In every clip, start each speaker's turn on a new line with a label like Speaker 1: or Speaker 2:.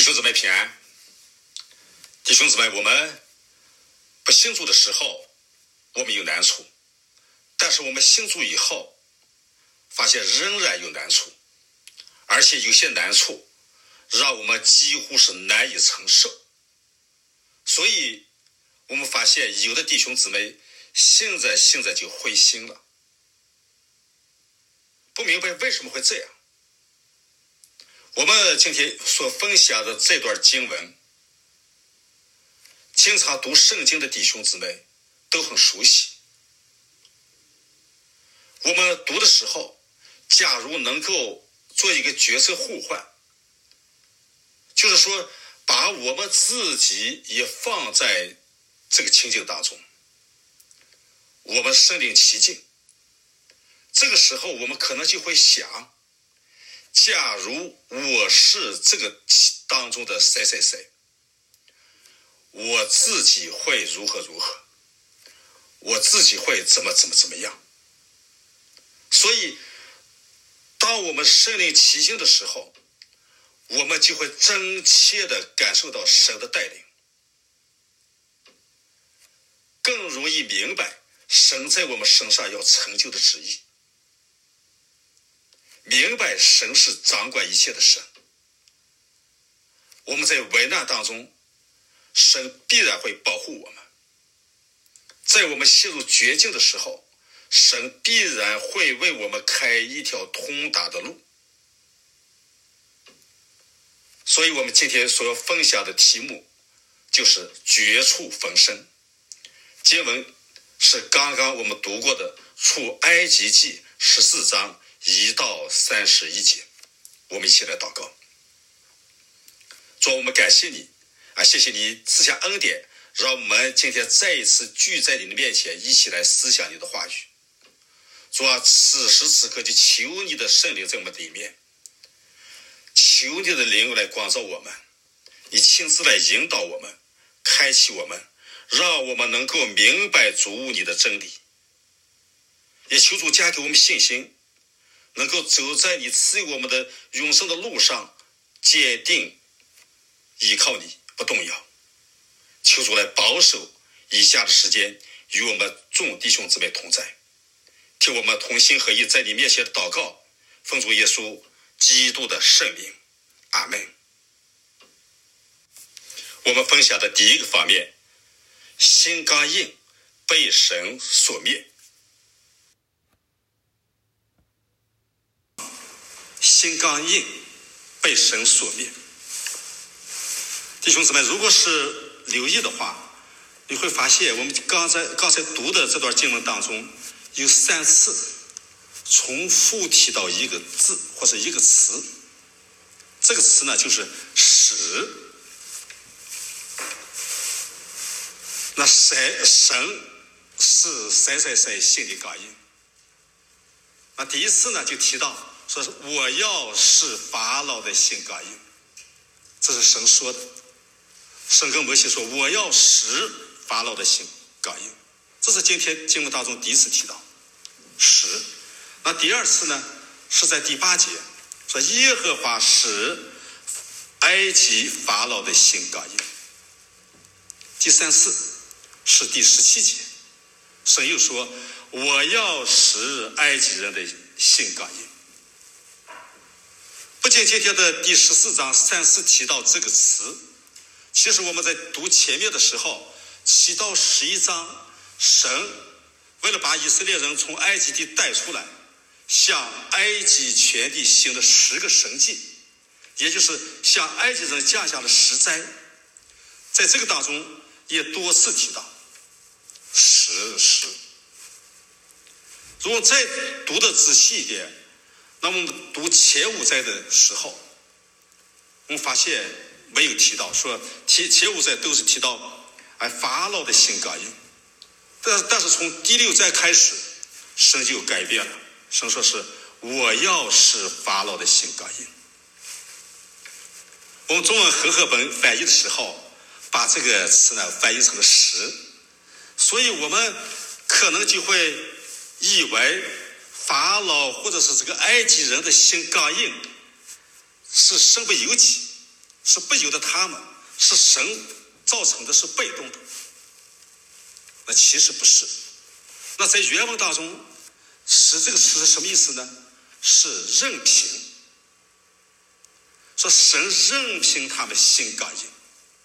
Speaker 1: 兄姊妹平安。弟兄姊妹，我们不信主的时候我们有难处，但是我们信主以后发现仍然有难处，而且有些难处让我们几乎是难以承受。所以我们发现有的弟兄姊妹现在就灰心了，不明白为什么会这样。我们今天所分享的这段经文，经常读圣经的弟兄姊妹都很熟悉。我们读的时候，假如能够做一个角色互换，就是说把我们自己也放在这个情境当中，我们身临其境，这个时候我们可能就会想，假如我是这个当中的谁谁谁，我自己会如何如何，我自己会怎么样。所以当我们身临其境的时候，我们就会真切地感受到神的带领，更容易明白神在我们身上要成就的旨意，明白神是掌管一切的神。我们在危难当中，神必然会保护我们，在我们陷入绝境的时候，神必然会为我们开一条通达的路。所以我们今天所要分享的题目就是绝处逢生。经文是刚刚我们读过的出埃及记14章1到31节。我们一起来祷告。主，我们感谢你谢谢你赐下恩典，让我们今天再一次聚在你的面前，一起来思想你的话语。主啊，此时此刻就求你的圣灵在我们里面，求你的灵来光照我们，你亲自来引导我们，开启我们，让我们能够明白主你的真理。也求主加给我们信心，能够走在你赐予我们的永生的路上，坚定依靠你，不动摇。求主来保守以下的时间，与我们众弟兄姊妹同在，听我们同心合意在你面前的祷告，奉主耶稣基督的圣名，阿们。我们分享的第一个方面，心刚硬被神所灭。心刚硬被神所灭。弟兄姊妹，如果是留意的话，你会发现我们刚才读的这段经文当中有3次重复提到一个字或者一个词，这个词呢就是使。那神是谁心里刚硬。那第一次呢就提到说是我要使法老的心刚硬，这是神说的。神跟摩西说我要使法老的心刚硬，这是今天经文当中第一次提到使。那第二次呢是在第8节，说耶和华使埃及法老的心刚硬。第3次是第17节，神又说我要使埃及人的心刚硬。不仅今天的第14章3次提到这个词，其实我们在读前面的时候7到11章，神为了把以色列人从埃及地带出来，向埃及全地行了10个神迹，也就是向埃及人降下了10灾。在这个当中也多次提到使。如果再读得仔细一点，那么我们读前5灾的时候，我们发现没有提到，说前5灾都是提到法老的心刚硬，但是从第6灾开始，神就改变了，神说是我要使法老的心刚硬。我们中文和合本翻译的时候，把这个词呢翻译成了使，所以我们可能就会以为法老或者是这个埃及人的心刚硬是身不由己，
Speaker 2: 是不由得他们，是神造成的，是被动的。那其实不是。那在原文当中，使这个词是什么意思呢？是任凭。说神任凭他们行感应，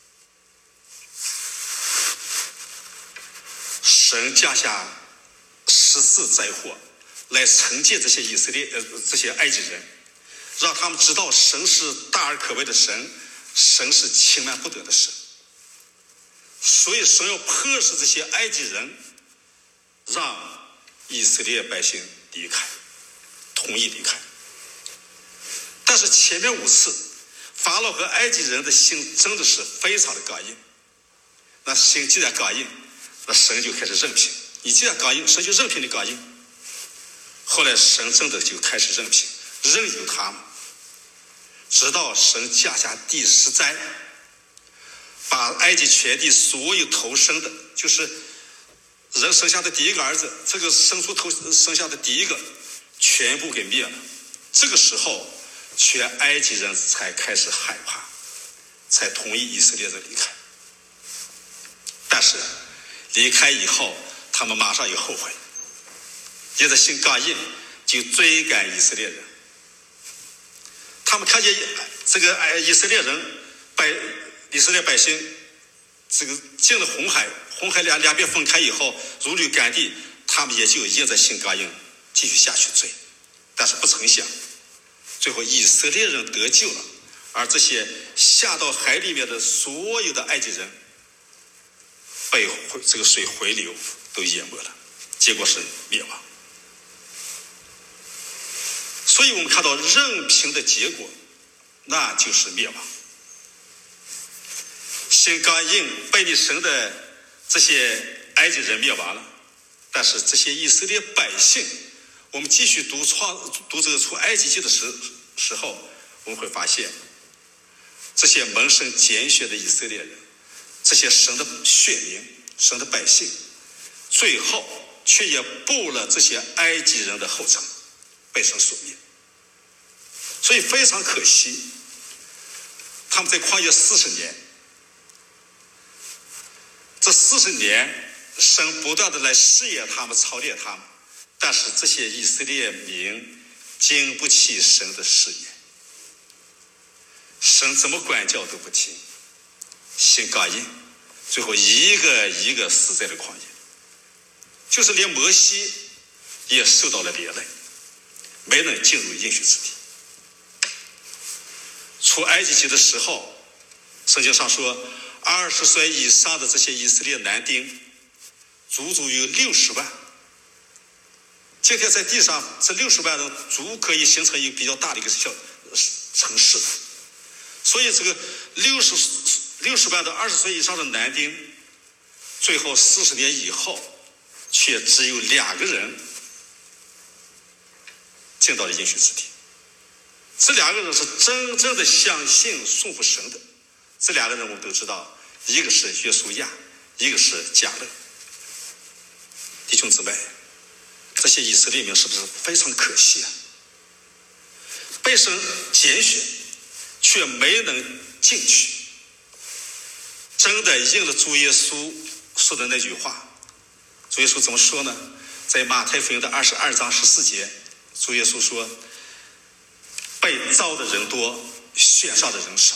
Speaker 2: 神降下14灾祸来惩戒这些这些埃及人，让他们知道神是大而可畏的神，神是轻慢不得的神。所以神要迫使这些埃及人让以色列百姓离开，同意离开。但是前面5次法老和埃及人的心真的是非常的刚硬。那心既然刚硬，那神就开始任凭。你既然刚硬，神就任凭你刚硬。后来神真的就开始任凭，任由他们，直到神降下第10灾，把埃及全地所有头生的，就是人生下的第一个儿子，这个生出头生下的第一个全部给灭了。这个时候全埃及人才开始害怕，才同意以色列人离开。但是离开以后，他们马上又后悔，接着心刚硬，就追赶以色列人。他们看见这个以色列百姓这个进了红海，红海两边分开以后如履干地，他们也就硬着心刚硬继续下去追。但是不曾想，最后以色列人得救了，而这些下到海里面的所有的埃及人被这个水回流都淹没了，结果是灭亡。所以我们看到任凭的结果，那就是灭亡。心刚硬被你神的这些埃及人灭亡了，但是这些以色列百姓，我们继续读这个出埃及记的时候，我们会发现这些蒙神拣选的以色列人，这些神的选民，神的百姓，最后却也步了这些埃及人的后尘，被神所灭。所以非常可惜，他们在旷野40年，这40年神不断的来试验他们，操练他们，但是这些以色列民经不起神的试验，神怎么管教都不听，心刚硬，最后一个一个死在了旷野。就是连摩西也受到了连累，没能进入应许之地。出埃及记的时候，圣经上说20岁以上的这些以色列男丁足足有60万。今天在地上这60万人足可以形成一个比较大的一个小城市。所以这个60万的20岁以上的男丁，最后40年以后却只有2个人进到了应许之地。这2个人是真正的相信顺服神的。这2个人我们都知道，一个是约书亚，一个是迦勒。弟兄姊妹，这些以色列民是不是非常可惜啊？被神拣选却没能进去，真的应了主耶稣说的那句话。主耶稣怎么说呢？在马太福音的22章14节，主耶稣说，被召的人多，选上的人少。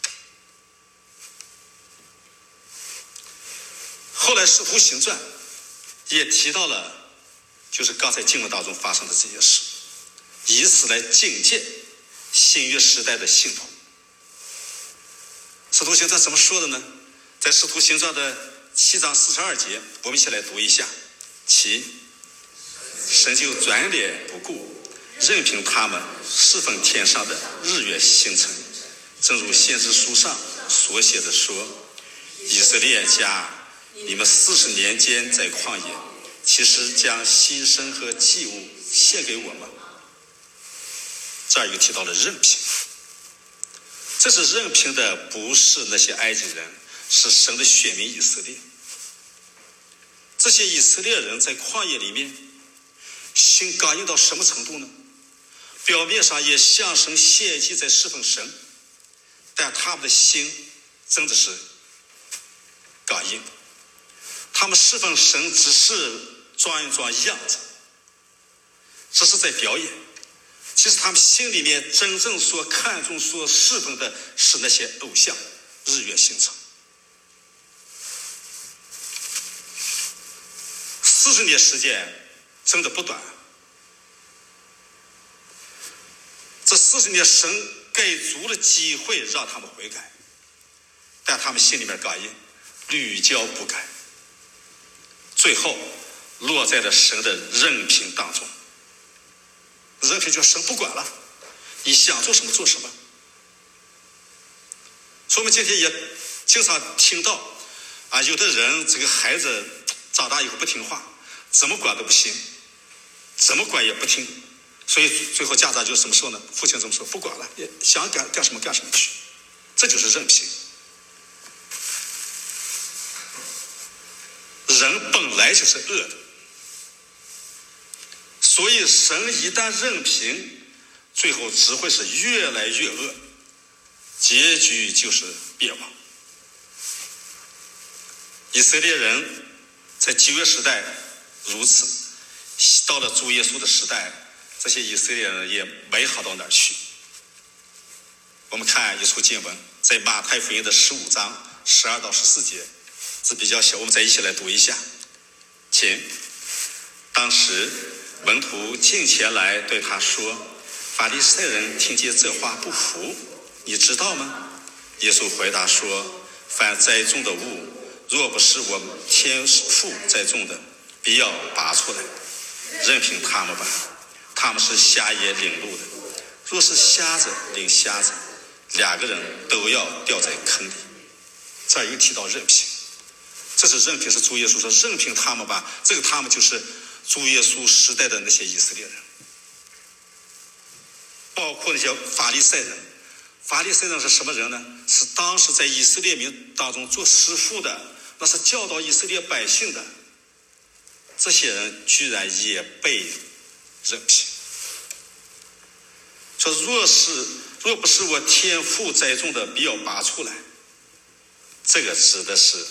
Speaker 2: 后来使徒行传也提到了，就是刚才经文当中发生的这些事，以此来警戒新约时代的信徒。使徒行传怎么说的呢？在使徒行传的7章42节，我们一起来读一下。神就转脸不顾，任凭他们侍奉天上的日月星辰，正如先知书上所写的说，以色列家，你们40年间在旷野，其实将牺牲和祭物献给我们。这儿又提到了任凭，这是任凭的不是那些埃及人，是神的选民以色列。这些以色列人在旷野里面心刚硬到什么程度呢？表面上也向神献祭，在侍奉神， 但他们的心真的是刚硬。他们侍奉神只是装一装样子，只是在表演。其实他们心里面真正所看重、所侍奉的是那些偶像，日月星辰。40年时间真的不短。这40年，神给足了机会让他们悔改，但他们心里面刚硬，屡教不改，最后落在了神的任凭当中。任凭就神不管了，你想做什么做什么。所以我们今天也经常听到有的人这个孩子长大以后不听话，怎么管都不行，怎么管也不听，所以最后家长就怎么说呢？父亲怎么说？不管了，想干什么干什么去，这就是任凭。人本来就是恶的，所以神一旦任凭，最后只会是越来越恶，结局就是灭亡。以色列人在旧约时代如此，到了主耶稣的时代，这些以色列人也没好到哪儿去。我们看一处经文，在马太福音的15章12到14节，字比较小，我们再一起来读一下。请。当时门徒进前来对他说：法利赛人听见这话不服，你知道吗？耶稣回答说：凡栽种的物，若不是我天父栽种的，必要拔出来，任凭他们吧。他们是瞎眼领路的，若是瞎子领瞎子，两个人都要掉在坑里。这儿又提到任凭，这是任凭，是主耶稣说任凭他们吧。这个他们就是主耶稣时代的那些以色列人，包括那些法利赛人。法利赛人是什么人呢？是当时在以色列民当中做师傅的，那是教导以色列百姓的。这些人居然也被任凭，说若不是我天父栽种的，必要拔出来。这个指的是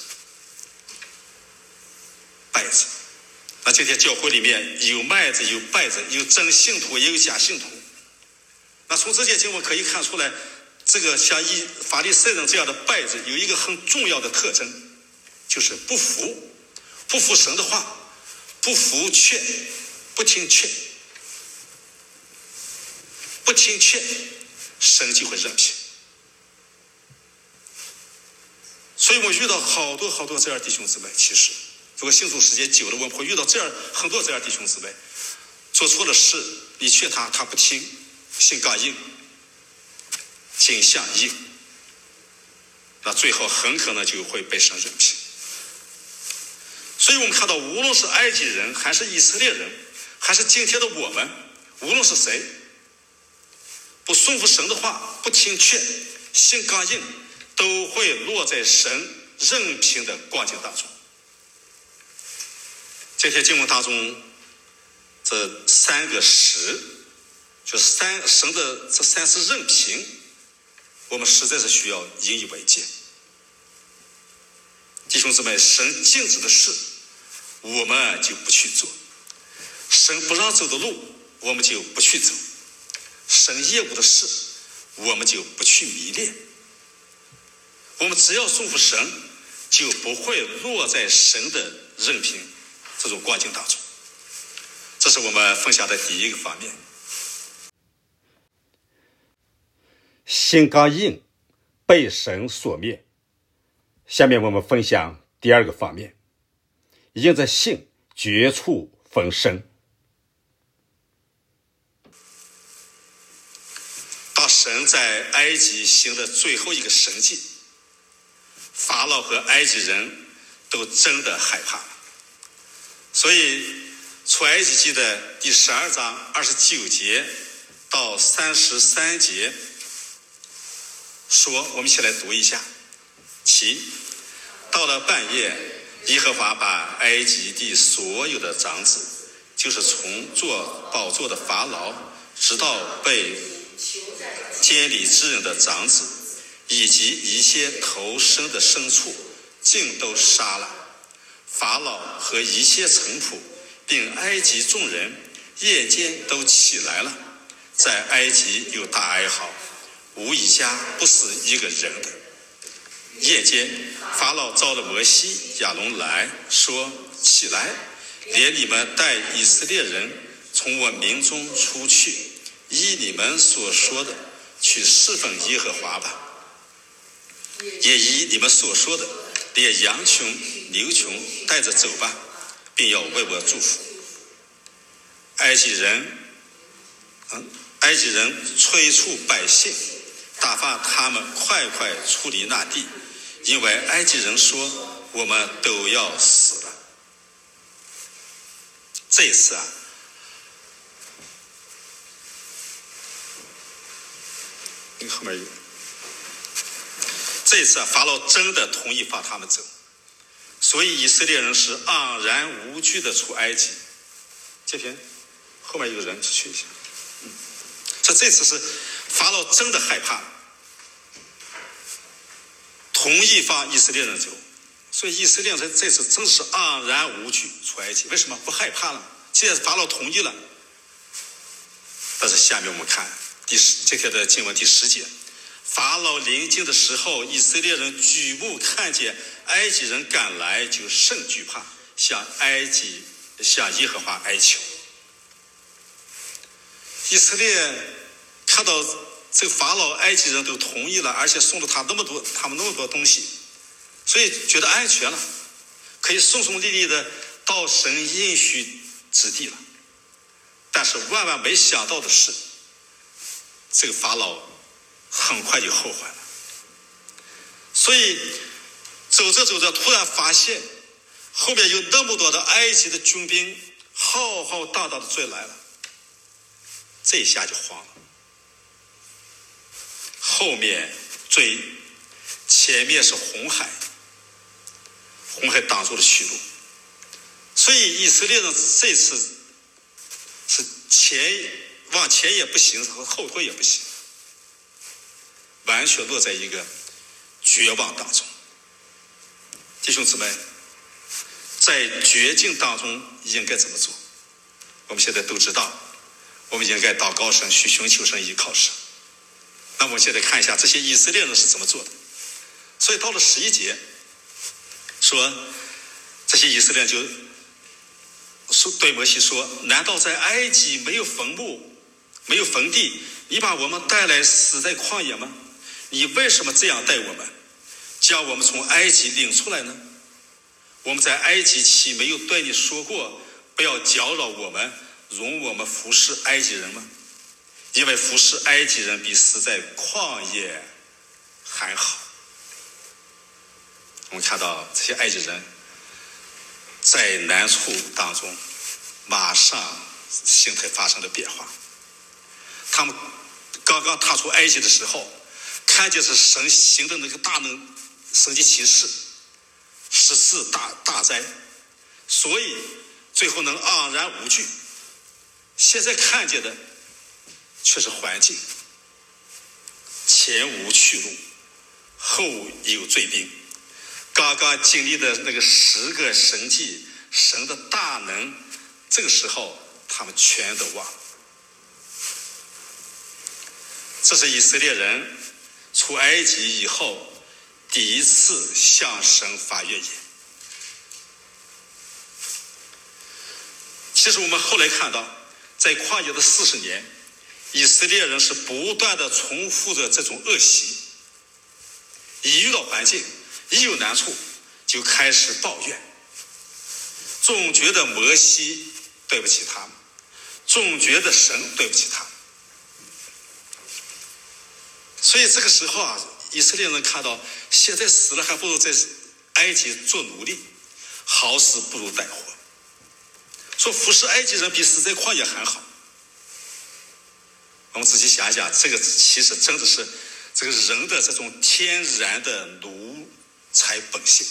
Speaker 2: 稗子。那今天教会里面有麦子，有稗子，有真信徒，也有假信徒。那从这些经文可以看出来，这个像法利赛人这样的稗子有一个很重要的特征，就是不服神的话，不服劝，不听劝，不听劝，神就会任凭。所以我遇到好多这样弟兄姊妹，其实如果信主时间久了，我们会遇到很多这样弟兄姊妹，做错了事，你劝他，他不听，心刚硬，颈项硬，那最后很可能就会被神任凭。所以我们看到，无论是埃及人，还是以色列人，还是今天的我们，无论是谁，不顺服神的话，不听劝，心刚硬，都会落在神任凭的光景当中。这些经文当中，这三个实，就是神的这三次任凭，我们实在是需要引以为戒。弟兄姊妹，神禁止的事，我们就不去做；神不让走的路，我们就不去走；神厌恶的事，我们就不去迷恋。我们只要顺服神，就不会落在神的任凭这种光景当中。这是我们分享的第一个方面。
Speaker 3: 心刚硬，被神所灭。下面我们分享第二个方面，因着信绝处逢生。
Speaker 2: 当神在埃及行了最后一个神迹，法老和埃及人都真的害怕了。所以出埃及记的第12章29节到33节说，我们一起来读一下。到了半夜，耶和华把埃及地所有的长子，就是从做宝座的法老直到被监理之人的长子， 以及一切头生的牲畜，尽都杀了。法老和一切臣仆，并埃及众人，夜间都起来了，在埃及有大哀嚎，无一家不死一个人的。夜间，法老召了摩西、亚伦来说：起来，连你们带以色列人从我民中出去，依你们所说的去侍奉耶和华吧。也依你们所说的，连羊群、牛群带着走吧，并要为我祝福。埃及人催促百姓，打发他们快快出离那地，因为埃及人说我们都要死了。这一次后面有。这一次法老真的同意放他们走，所以以色列人是盎然无惧的出埃及。这篇后面有人去一下。这次是法老真的害怕，同意放以色列人走，所以以色列人这次真是盎然无惧出埃及。为什么不害怕了？既然法老同意了。但是下面我们看这篇的经文第10节，法老临近的时候，以色列人举目看见埃及人赶来，就甚惧怕，向耶和华哀求。以色列看到这个法老、埃及人都同意了，而且送了他们那么多东西，所以觉得安全了，可以顺顺利利的到神应许之地了。但是万万没想到的是，这个法老很快就后悔了。所以走着走着，突然发现后面有那么多的埃及的军兵浩浩荡荡的追来了，这一下就慌了。后面追，前面是红海，红海挡住了去路，所以以色列人这次是往前也不行，后退也不行，完全落在一个绝望当中。弟兄姊妹，在绝境当中应该怎么做？我们现在都知道，我们应该祷告神，去寻求神，依靠神。那我们现在看一下这些以色列人是怎么做的。所以到了11节，说这些以色列人就对摩西说：难道在埃及没有坟墓，没有坟地？你把我们带来死在旷野吗？你为什么这样待我们，将我们从埃及领出来呢？我们在埃及岂没有对你说过，不要搅扰我们，容我们服侍埃及人吗？因为服侍埃及人比死在旷野还好。我们看到这些埃及人在难处当中，马上心态发生了变化。他们刚刚踏出埃及的时候，看见是神行的那个大能神迹奇事，14大灾，所以最后能盎然无惧。现在看见的却是环境，前无去路，后有追兵。刚刚经历的那个10个神迹，神的大能，这个时候他们全都忘了。这是以色列人出埃及以后第一次向神发怨言。其实我们后来看到，在旷野的40年，以色列人是不断的重复着这种恶习，一遇到环境，一有难处就开始抱怨，总觉得摩西对不起他们，总觉得神对不起他们。所以这个时候以色列人看到现在死了，还不如在埃及做奴隶，好死不如歹活，说服侍埃及人比死在旷野还好。我们仔细想一想，这个其实真的是这个人的这种天然的奴才本性。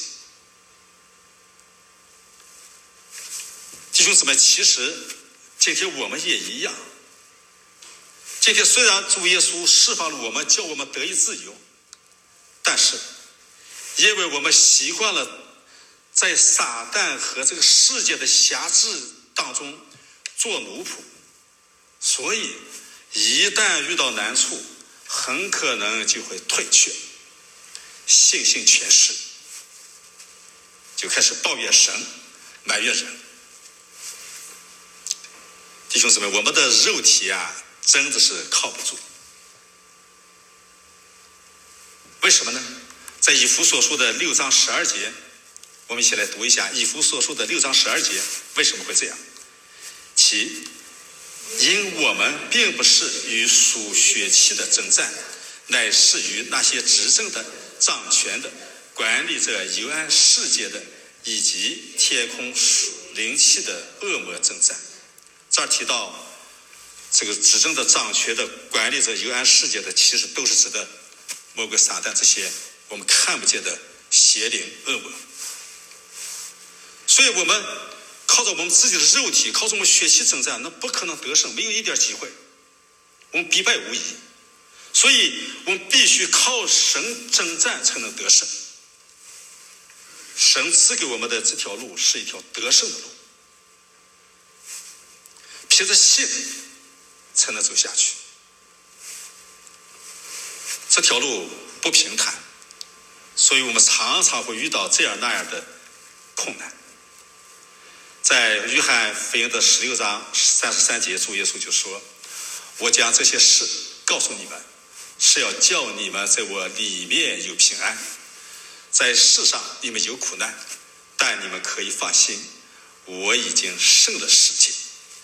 Speaker 2: 弟兄姊妹，其实今天我们也一样。今天虽然主耶稣释放了我们，叫我们得以自由， 是因为我们习惯了在撒旦和这个世界的辖制当中做奴仆，所以一旦遇到难处，很可能就会退却，信心全失，就开始抱怨神，埋怨人。弟兄姊妹，我们的肉体真的是靠不住。为什么呢？在以弗所书的6章12节，我们一起来读一下以弗所书的6章12节，为什么会这样？因我们并不是与属血气的征战，乃是与那些执政的、掌权的、管理着幽暗世界的，以及天空灵气的恶魔征战。这儿提到这个执政的、掌权的、管理着幽暗世界的，其实都是指的魔鬼撒旦这些我们看不见的邪灵恶魔。所以我们靠着我们自己的肉体，靠着我们血气征战，那不可能得胜，没有一点机会，我们必败无疑。所以我们必须靠神征战才能得胜。神赐给我们的这条路是一条得胜的路，凭着信才能走下去。这条路不平坦，所以我们常常会遇到这样那样的困难。在约翰福音的16章33节，主耶稣就说：我将这些事告诉你们，是要叫你们在我里面有平安。在世上你们有苦难，但你们可以放心，我已经胜了世界。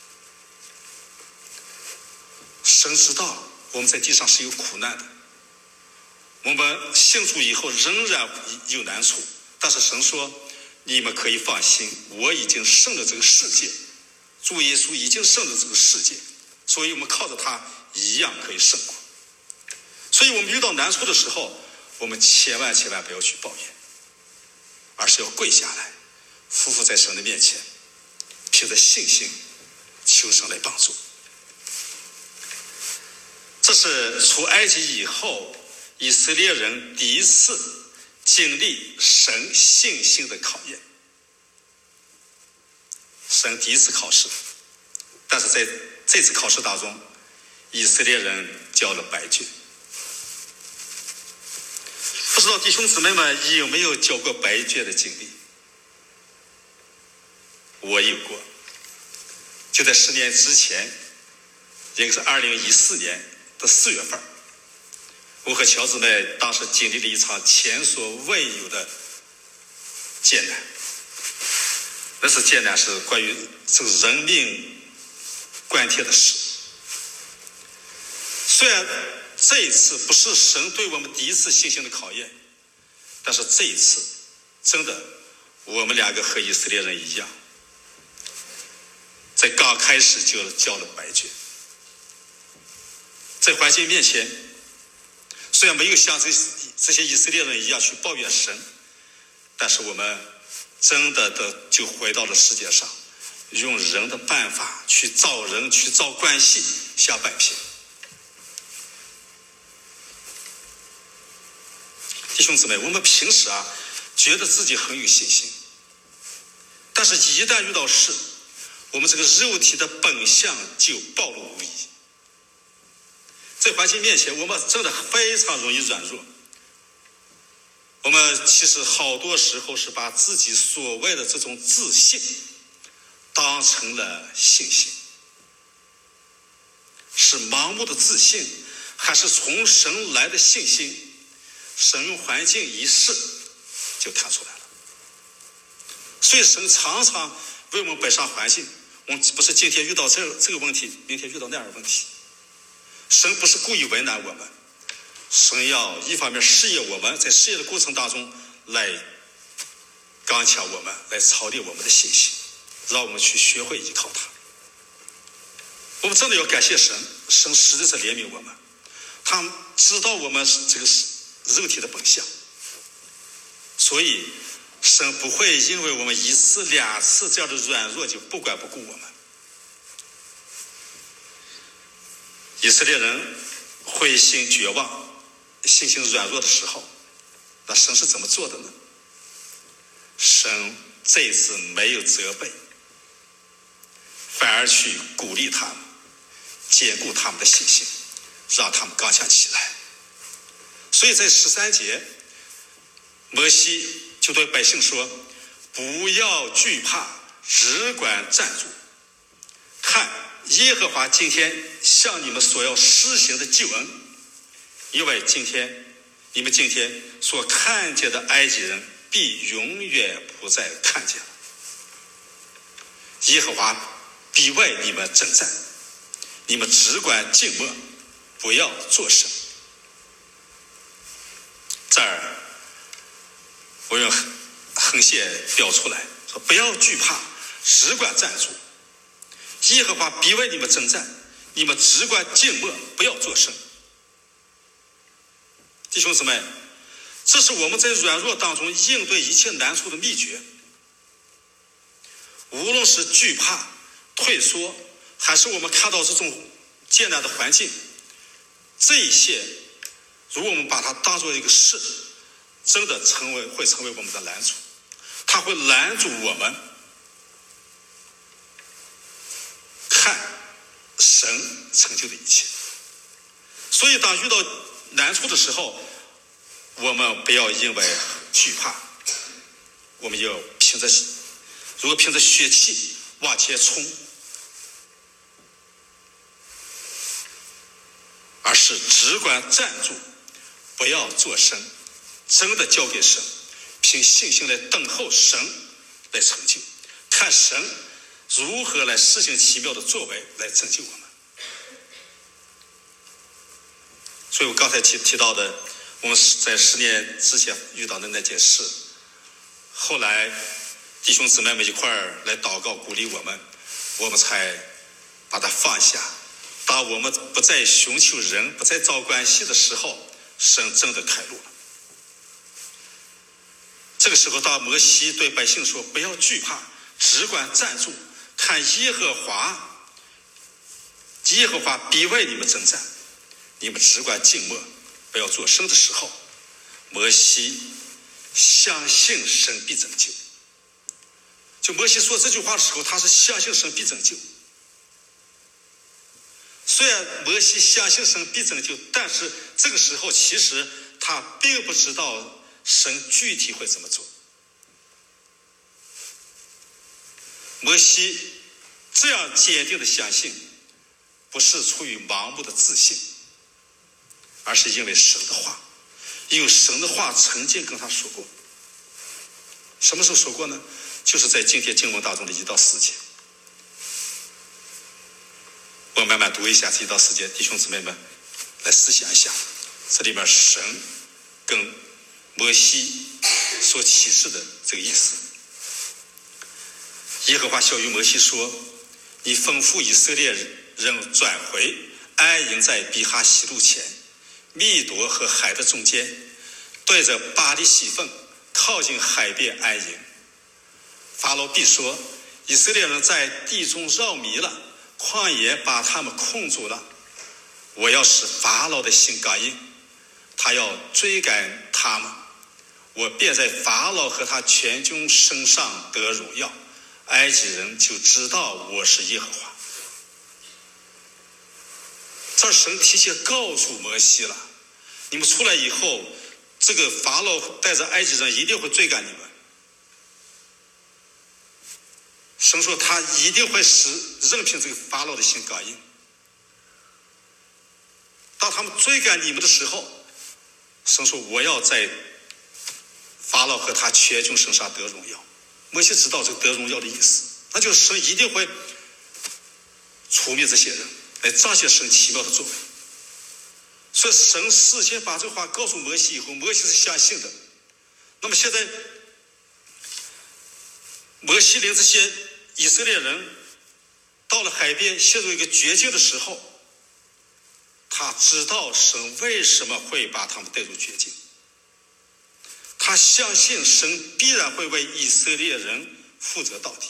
Speaker 2: 神知道我们在地上是有苦难的，我们信主以后仍然有难处，但是神说你们可以放心，我已经胜了这个世界。主耶稣已经胜了这个世界，所以我们靠着他一样可以胜过。所以我们遇到难处的时候，我们千万不要去抱怨，而是要跪下来，匍匐在神的面前，凭着信心求神来帮助。这是出埃及以后以色列人第一次经历神信心的考验，神第一次考试。但是在这次考试当中，以色列人交了白卷。不知道弟兄姊妹们有没有交过白卷的经历？我有过，就在10年之前，应该是2014年的4月份，我和乔姊妹当时经历了一场前所未有的艰难。那次艰难是关于这个人命关天的事。虽然这一次不是神对我们第一次信心的考验，但是这一次真的我们2个和以色列人一样，在刚开始就交了白卷。在环境面前，虽然没有像这些以色列人一样去抱怨神，但是我们真的就回到了世界上，用人的办法去造人，去造关系，想摆平。弟兄姊妹，我们平时觉得自己很有信心，但是一旦遇到事，我们这个肉体的本相就暴露无遗。在环境面前，我们真的非常容易软弱。我们其实好多时候是把自己所谓的这种自信当成了信心。是盲目的自信，还是从神来的信心？神用环境一试就看出来了。所以神常常为我们摆上环境，我们不是今天遇到这个问题，明天遇到那样的问题。神不是故意为难我们，神要一方面试验我们，在试验的过程当中来刚强我们，来操练我们的信心，让我们去学会依靠他。我们真的要感谢神，神实在是怜悯我们，他知道我们这个肉体的本相，所以神不会因为我们1次2次这样的软弱就不管不顾我们。以色列人灰心绝望、信心软弱的时候， 那神是怎么做的呢？神这一次没有责备，反而去鼓励他们，坚固他们的信心，让他们刚强起来。所以在13节，摩西就对百姓说，不要惧怕，只管站住，看耶和华今天向你们所要施行的救恩，因为你们今天所看见的埃及人必永远不再看见了。耶和华必为你们征战，你们只管静默，不要作声。这儿我用横线标出来说，不要惧怕，只管站住，耶和华必为你们征战，你们只管静默，不要作声。弟兄姊妹，这是我们在软弱当中应对一切难处的秘诀。无论是惧怕、退缩，还是我们看到这种艰难的环境，这一些如果我们把它当作一个事，真的会成为我们的拦阻，它会拦阻我们看神成就的一切。所以当遇到难处的时候，我们不要因为惧怕，我们要如果凭着血气往前冲，而是只管站住，不要作声，真的交给神，凭信心来等候神来成就，看神如何来施行奇妙的作为来拯救我们。所以我刚才提到的，我们在10年之前遇到的那件事，后来弟兄姊妹们一块儿来祷告鼓励我们才把它放下。当我们不再寻求人，不再找关系的时候，神真的开路了。这个时候，当摩西对百姓说，不要惧怕，只管站住，看耶和华必为你们征战，你们只管静默，不要作声的时候，摩西相信神必拯救。就摩西说这句话的时候，他是相信神必拯救。虽然摩西相信神必拯救，但是这个时候其实他并不知道神具体会怎么做。摩西这样坚定的相信，不是出于盲目的自信，而是因为神的话，因为神的话曾经跟他说过。什么时候说过呢？就是在今天经文当中的1到4节。我慢慢读一下这1到4节，弟兄姊妹们来思想一下，这里面神跟摩西所启示的这个意思。耶和华小谕摩西说，你吩咐以色列人转回，安营在比哈西路前，密夺和海的中间，对着巴黎西凤，靠近海边安营。法老必说，以色列人在地中绕迷了，旷野把他们困住了。我要使法老的心刚硬，他要追赶他们，我便在法老和他全军身上得荣耀，埃及人就知道我是耶和华。这神提前告诉摩西了，你们出来以后，这个法老带着埃及人一定会追赶你们。神说他一定会任凭这个法老的心刚硬。当他们追赶你们的时候，神说我要在法老和他全军身上得荣耀。摩西知道这个得荣耀的意思，那就是神一定会除灭这些人，来彰显神奇妙的作为。所以神事先把这话告诉摩西以后，摩西是相信的。那么现在摩西领这些以色列人到了海边陷入一个绝境的时候，他知道神为什么会把他们带入绝境，他相信神必然会为以色列人负责到底。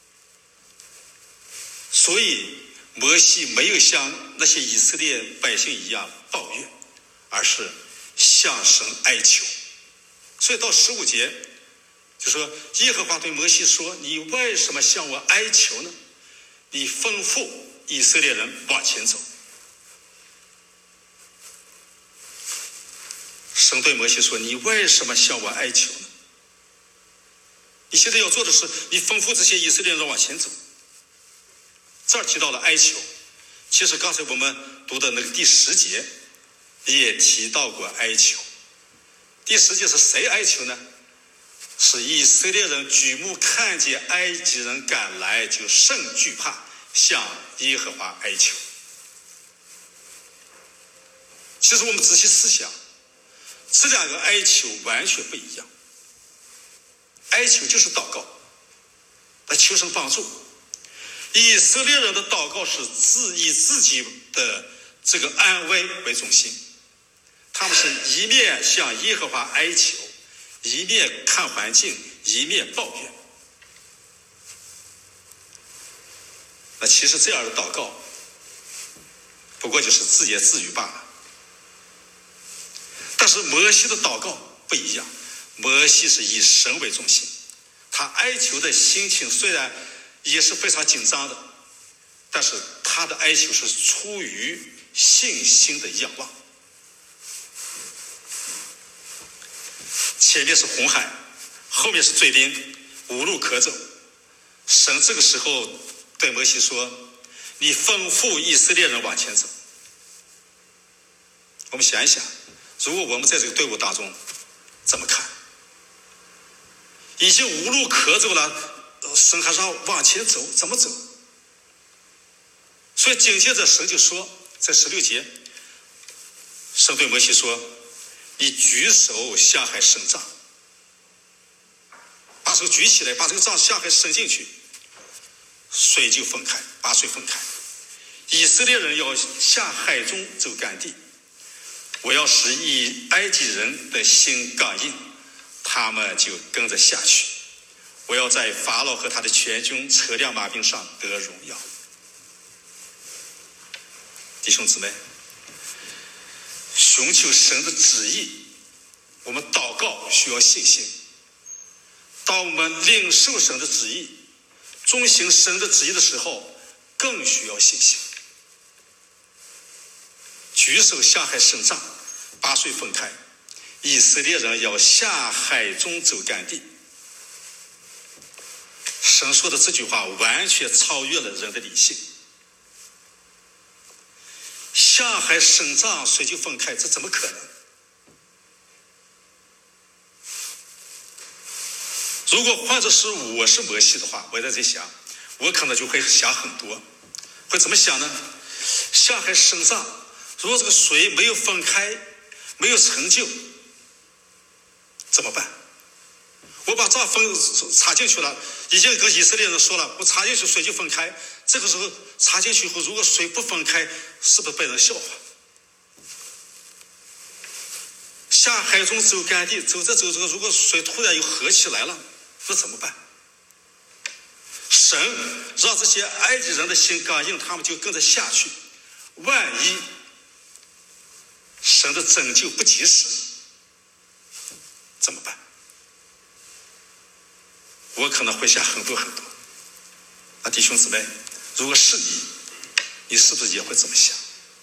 Speaker 2: 所以摩西没有像那些以色列百姓一样抱怨，而是向神哀求， 所以到15节就说耶和华对摩西说，你为什么向我哀求呢？你吩咐以色列人往前走。神对摩西说，你为什么向我哀求呢？你现在要做的是，你吩咐这些以色列人往前走。这儿提到了哀求，其实刚才我们读的那个第10节也提到过哀求。第10节是谁哀求呢？是以色列人举目看见埃及人赶来，就甚惧怕，向耶和华哀求。其实我们仔细思想，这两个哀求完全不一样。哀求就是祷告，来求神帮助。以色列人的祷告是以自己的这个安危为中心，他们是一面向耶和华哀求，一面看环境，一面抱怨。那其实这样的祷告不过就是自言自语罢了。但是摩西的祷告不一样，摩西是以神为中心，他哀求的心情虽然也是非常紧张的，但是他的哀求是出于信心的仰望。前面是红海，后面是追兵，无路可走。神这个时候对摩西说，你吩咐以色列人往前走。我们想一想，如果我们在这个队伍当中怎么看？已经无路可走了，神还让往前走，怎么走？所以紧接着神就说，在16节，神对摩西说，你举手向海伸杖，把手举起来，把这个杖向海伸进去，水就分开，把水分开。以色列人要下海中走干地，我要使以埃及人的心刚硬，他们就跟着下去。我要在法老和他的全军车辆马兵上得荣耀。弟兄姊妹，寻求神的旨意，我们祷告需要信心。当我们领受神的旨意，遵行神的旨意的时候，更需要信心。举手下海伸杖，把水分开，以色列人要下海中走干地。神说的这句话完全超越了人的理性。下海伸杖，水就分开，这怎么可能？如果换作是我是摩西的话，我在这想，我可能就会想很多。会怎么想呢？下海伸杖，如果这个水没有分开，没有成就，怎么办？我把杖插进去了，已经跟以色列人说了，我插进去水就分开。这个时候插进去以后，如果水不分开，是不是被人笑话？下海中走干地，走着走着，如果水突然又合起来了，那怎么办？神让这些埃及人的心刚硬，他们就跟着下去。万一神的拯救不及时，怎么办？我可能会想很多很多。那弟兄姊妹，如果是你是不是也会这么想？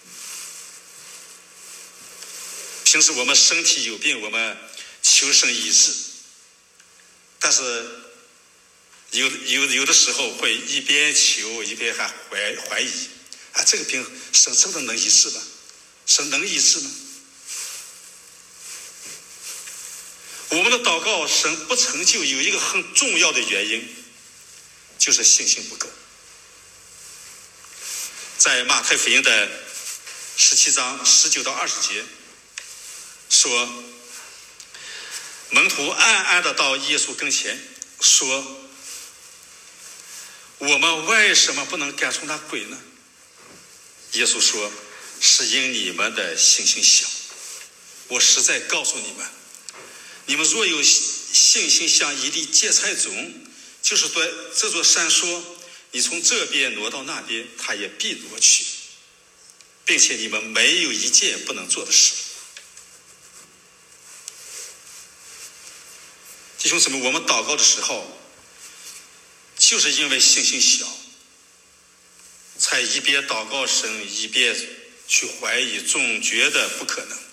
Speaker 2: 平时我们身体有病，我们求神医治，但是有的时候会一边求一边还怀疑啊，这个病神真的能医治吗？神能医治吗？我们的祷告神不成就，有一个很重要的原因，就是信心不够。在马太福音的17章19到20节说，门徒暗暗的到耶稣跟前说，我们为什么不能赶出那鬼呢？耶稣说，是因你们的信心小。我实在告诉你们，你们若有信心像一粒芥菜种，就是对这座山说，你从这边挪到那边，它也必挪去，并且你们没有一件不能做的事。 弟兄姊妹，我们祷告的时候，就是因为信心小，才一边祷告神，一边去怀疑，总觉得不可能。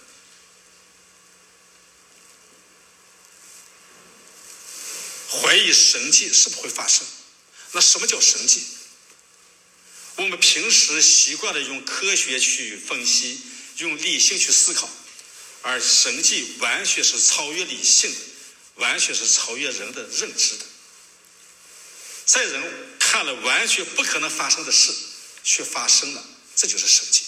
Speaker 2: 怀疑神迹是不会发生。那什么叫神迹？我们平时习惯了用科学去分析，用理性去思考，而神迹完全是超越理性的，完全是超越人的认知的。在人看了完全不可能发生的事，却发生了，这就是神迹。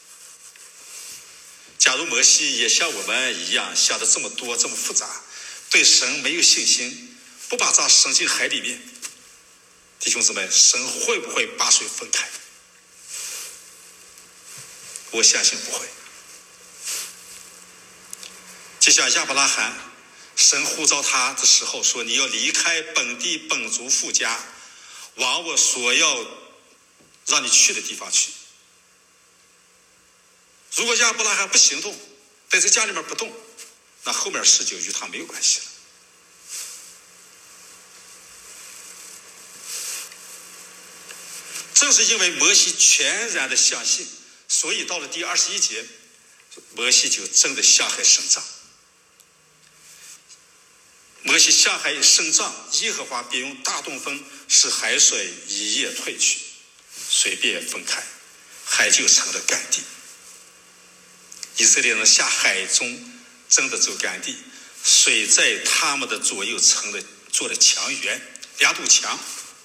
Speaker 2: 假如摩西也像我们一样想的这么多这么复杂，对神没有信心，不把它扔进海里面，弟兄姊妹，神会不会把水分开？我相信不会。就像亚伯拉罕，神呼召他的时候说，你要离开本地本族父家，往我所要让你去的地方去。如果亚伯拉罕不行动，待在家里面不动，那后面事就与他没有关系了。正是因为摩西全然的相信，所以到了第21节，摩西就真的下海胜仗。摩西下海胜仗，耶和华便用大东风使海水一夜退去，水便分开，海就成了干地。以色列人下海中真的走干地，水在他们的左右做了墙垣，2堵墙。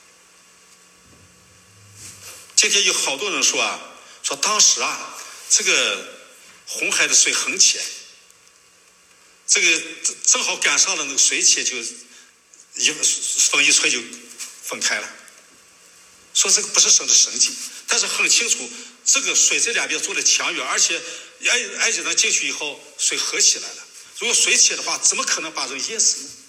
Speaker 2: 今天有好多人说当时这个红海的水很浅，这个正好赶上了那个水浅，就风一吹就分开了，说这个不是神的神迹。但是很清楚，这个水这两边做了墙垣，而且埃及人进去以后水合起来了，如果水浅的话，怎么可能把人淹死呢？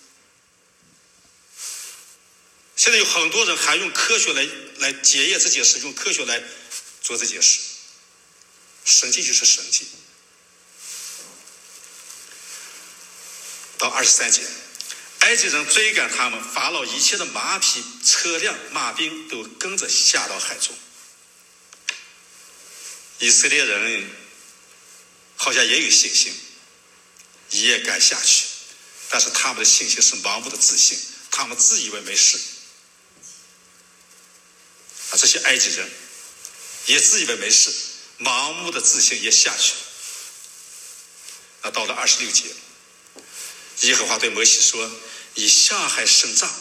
Speaker 2: 现在有很多人还用科学来检验这件事，用科学来做这件事。神迹就是神迹。到23节，埃及人追赶他们，法老一切的马匹、车辆、马兵都跟着下到海中。以色列人好像也有信心，也敢下去，但是他们的信心是盲目的自信，他们自以为没事。这些埃及人也自以为没事，盲目的自信也下去了。那到了26节，耶和华对摩西说，以下海胜仗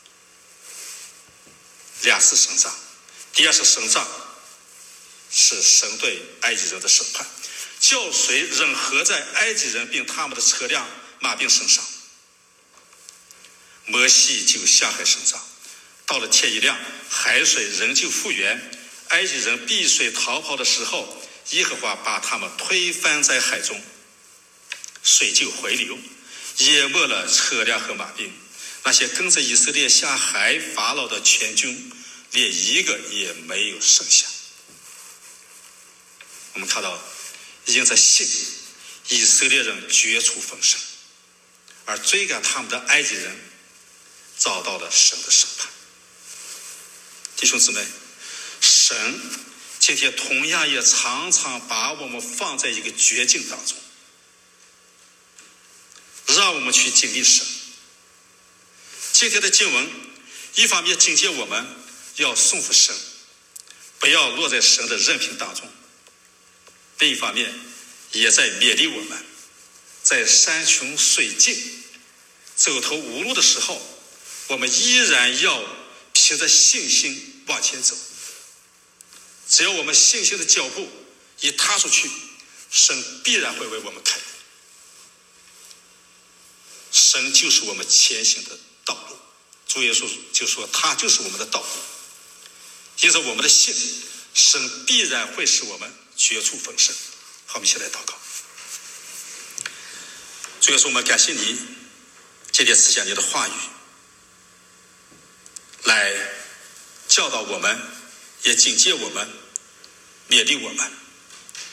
Speaker 2: ，2次胜仗。第2次胜仗是神对埃及人的审判，叫水仍合在埃及人并他们的车辆、马兵身上。摩西就下海胜仗，到了天一亮，海水仍旧复原。埃及人避水逃跑的时候，耶和华把他们推翻在海中，水就回流，淹没了车辆和马兵。那些跟着以色列下海法老的全军，连一个也没有剩下。我们看到，已经在信以色列人绝处逢生，而追赶他们的埃及人遭到了神的审判。弟兄姊妹，神今天同样也常常把我们放在一个绝境当中，让我们去经历神。今天的经文一方面警戒我们要顺服神，不要落在神的任凭当中，另一方面也在勉励我们，在山穷水尽走投无路的时候，我们依然要凭着信心往前走。只要我们信心的脚步一踏出去，神必然会为我们开路。神就是我们前行的道路，主耶稣就说他就是我们的道路。因着我们的信，神必然会使我们绝处逢生。好，我们一起来祷告。主耶稣，我们感谢你今天赐下你的话语，来教导我们，也警戒我们，勉励我们，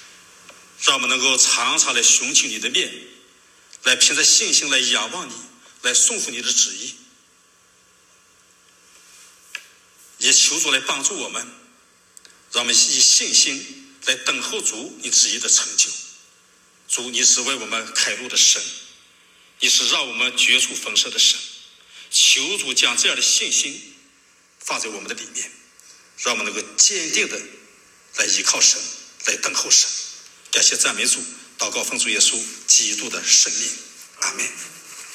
Speaker 2: 让我们能够常常来寻求你的面，来凭着信心来仰望你， 来顺服你的旨意，也求主来帮助我们，让我们以信心来等候主你旨意的成就。主，你是为我们开路的神，你是让我们绝处逢生的神。求主将这样的信心放在我们的里面，让我们能够坚定的来依靠神，来等候神。感谢赞美主，祷告奉主耶稣基督的圣名，阿们。